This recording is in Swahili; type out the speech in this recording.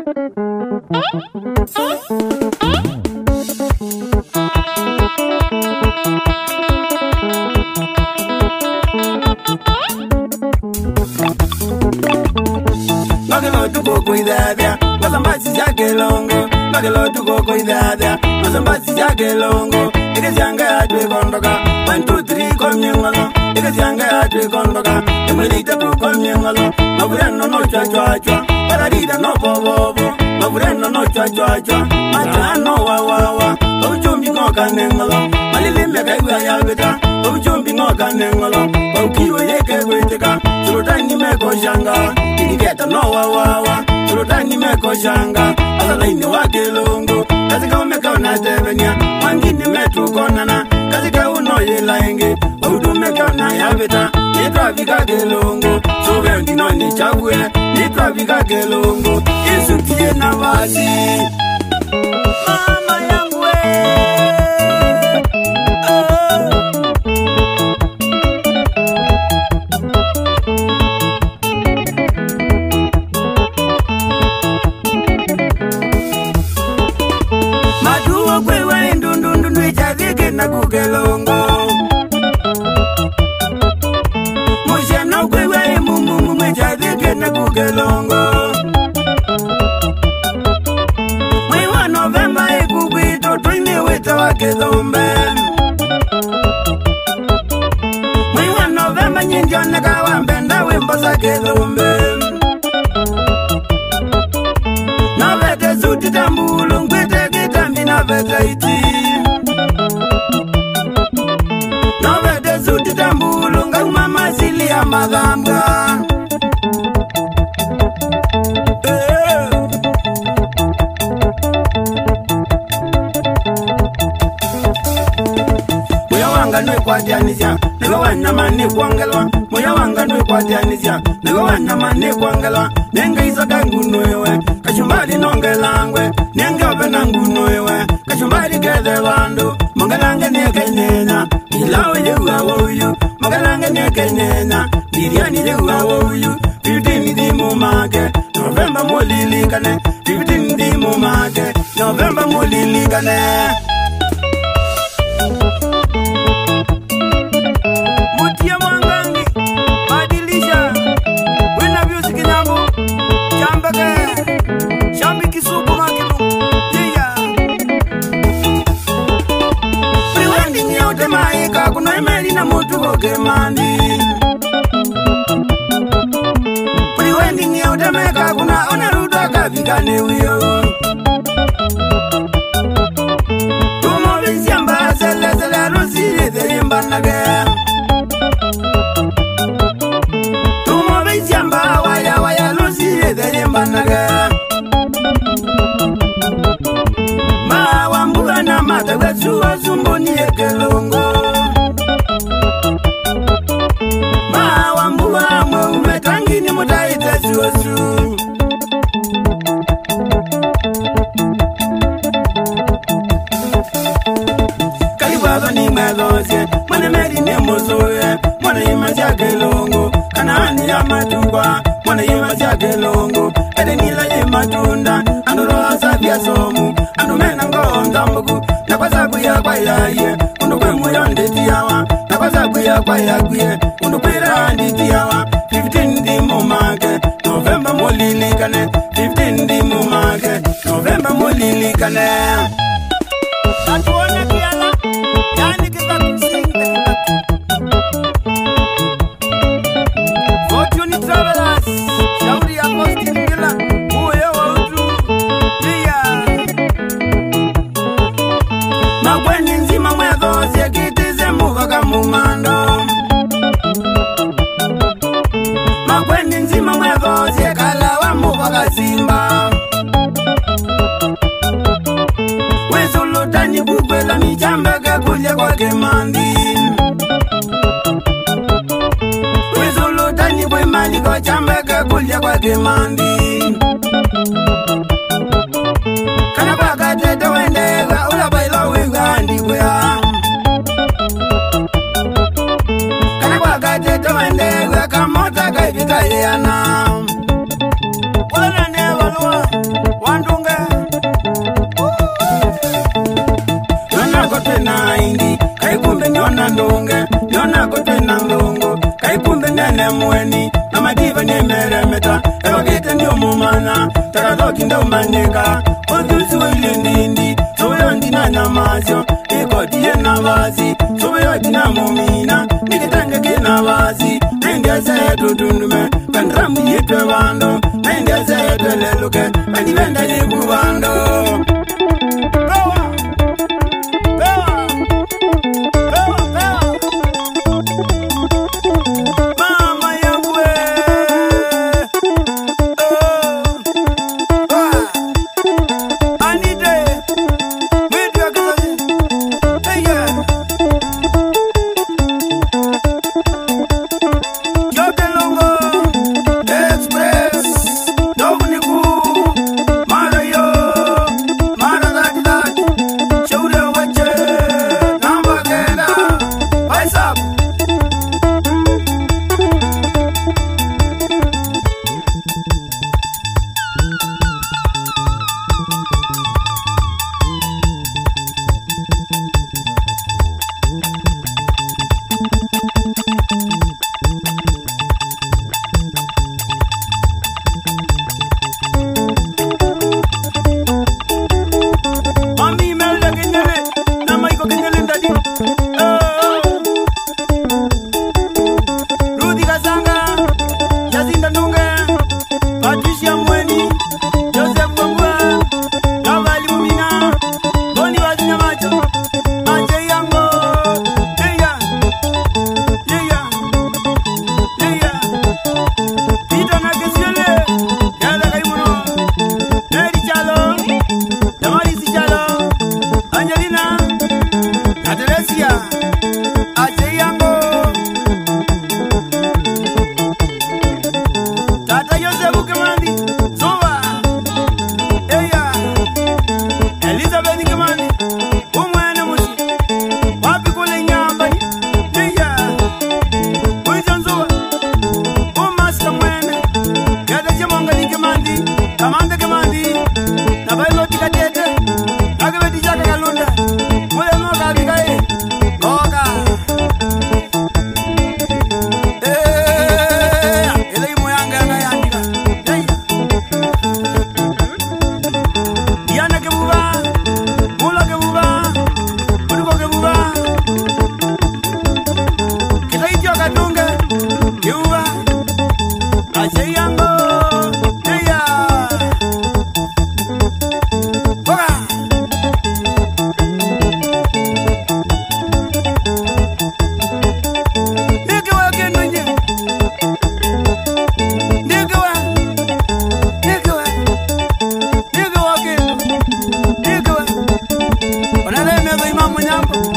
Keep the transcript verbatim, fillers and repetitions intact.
Magalo tuko kuidadia, mazambasi yake longo. Magalo tuko kuidadia, mazambasi yake longo. Ikizanga ya tui kondoka, one two three kom nyengalo. Ikizanga ya tui kondoka, imulita tu kom nyengalo. Mavureno no chwa chwa chwa, paradida no bo bo bo. Mavureno no chwa chwa chwa, matano wa wa wa. Obuchumbi ngoka nengalo, malili meka iwa ya beta. Obuchumbi ngoka nengalo, paukiwe yeke gweteka. Sulutani meko shanga, inigeta no wa wa wa. Sulutani meko shanga, asalaini wake longo. Kazika umeka unatevenia, wangini metu konana. Kazika uno yelaenge, waudu meka unayabeta. Nitwa vika gelongo, sobe ndino ni chabwe. Nitwa vika gelongo, isu tiye na wasi. Mama yangu we. Maduwa kwewe ndundu ndundu ichavike na kugelongo. Musheno kwewe mumu mumu ichavike na kugelongo. Mwiwa Novemba ikubito twini wita wakelombe. Mwiwa Novemba nyindione kawambenda wimbo za kelombe. Navete zuti tambulu ngwete kitambi navete iti. Navete zuti tambulu nguma masili ya magamba. Nwe kwa dianisia, nego wanyama ni kuangelwa. Moya wanga nwe kwa dianisia, nego wanyama ni kuangelwa. Nenge iso kangu nwewe, kachumbari nongelangwe. Nenge ope nangu nwewe, kachumbari kede wandu. Mongelange ni kenyenya, ilawe yewa woyu. Mongelange ni kenyenya, biriani yewa woyu. Fifteen di mumake, November molilikane. Fifteen di mumake, November molilikane. Mutia wangangi, badilisha. Wina music nyambo, chambake. Shambi kisuku makilu, yeah. Pre-wedding yote maika, kuna imeli na mutu koke mandi. Pre-wedding yote maika, kuna oneruda kafika newiyo. Tumo visiamba, sele sele rusiri, the imbanage. Yamba waya waya lusi de yambanaga. Ma wambuga na mata wetu azumboni ekelongo. Ma wambuga mwe umetangi ni mutaite suosu. Kaliwaga ni meloze, mwane meri ni mozoe, mwane imazi ekelongo. Kanani ya matungwa, mwana yema zake longo. Ede nila yema tunda, ando roha sabia somu. Ando mena ngonga mbugu, na kwa sabu ya kwa ya ye. Undo kwe moyo ndeti yawa, na kwa sabu ya kwa ya kwe. Undo kwe ra ndeti yawa, fifteen di mumake. November molilikane, fifteen di mumake. November molilikane. Atuone kiala, yani kiba kusinga. Fortune Travelers, shauri ya posti ngila, uwe wa utu, yeah. Magweni nzima mwezo, siekitize muka kamumando. Magweni nzima mwezo, siekala wa muka kasimba. Wesulutani kukwela michambeke kuja kwa kemandi. Wesulutani kwe maliko chambeke kuja kwa kemandi. Kana baka tete wendega ula bailo wigandi kwea. Kana baka tete wendega kamota kaibika yana. Ula nane walua ya mweni na madiva ni meremeta ewa kete ni umumana takazoki nda umandika odusi wili ndindi soyo ndina namazyo ikoti ye navazi soyo tina mumina nikitenge kina vazi naindia zetu tundume kandramu yitwe vando naindia zetu leluke mandivenda jibu vando Mambo